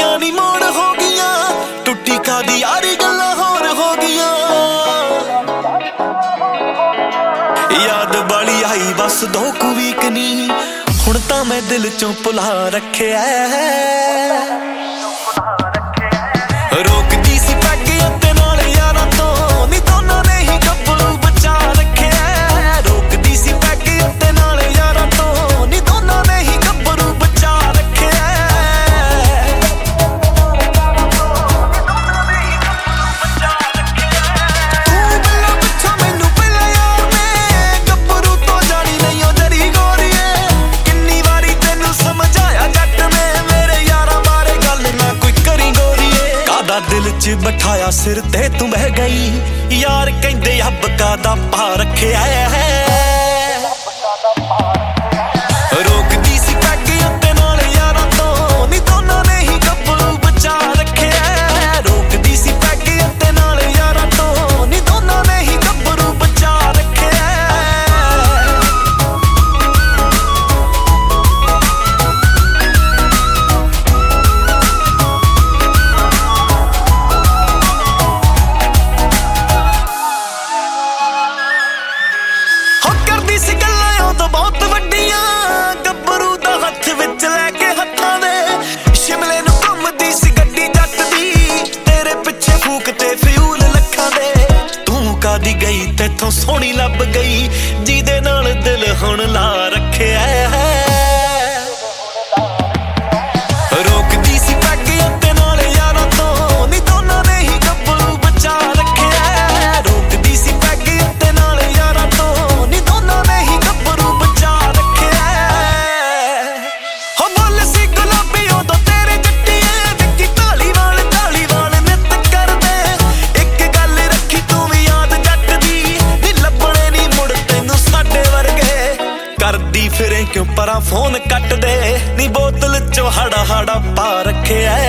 गलियां नी मोड़ हो गईयां, टुटी कादी यारी गल्लां होर हो गईयां। याद बाली आई बस 2 वीक नी, हुण तां मैं दिल चों भुला रखिया। रोकदी सी पैग ते नाल यारां तो, नी दोनां ने ही गब्बरू बचा रखिया। रोकदी सी पैग ते नाल यारां तो, नी दोनां ने ही गब्बरू बचा रखिया। तू मिलना पिछों मैनू पहला यार ने, गब्बरू तो जानी नहीं ओ जरी गोरीए। किन्नी वारी तेनू समझाया जट ने, मेरे यारां बारे गल ना कोई करी गोरीए। कादा दिल च बिठाया सिर ते तू बह गई, यार कहंदे अब कादा पा रखिया है। रोकदी सी पैग ते नाल यारां तो, नी दोनां ने ही गब्बरू बचा रखिया। रोकदी सी पैग ते नाल यारां तो, नी दोनां ने ही गब्बरू बचा रखिया। करदी सी गल्लां उदों बहुत वड्डियां, गब्बरू दा हत्थ विच लैके हत्थां दे। शिमले नूं घुमदी सी गड्डी जट दी, तेरे पिछे फूक ते फ्यूल लखां दे। तू कादी गई तेथों सोहणी लभ गई, जिहदे नाल दिल हुण ला रखिया है। रोकदी सी पैग ते नाल यारां तो, नी दोनां ने ही गब्बरू बचा रखिया। रोकदी सी पैग ते नाल यारां तो, नी दोनां ने ही गब्बरू बचा रखिया। हो मुੱਲ सी गुलाबी उदों तेरे जट्टिए, विक्की ढालीवाल नित करदे। इक गल रखी तू भी याद जट दी, नी लभणे नी मुड़ तैनू साडे वर्गे। करदी फिरे क्यों परां फोन कट दे, नी बोतल चो हाड़ा पा रखिया।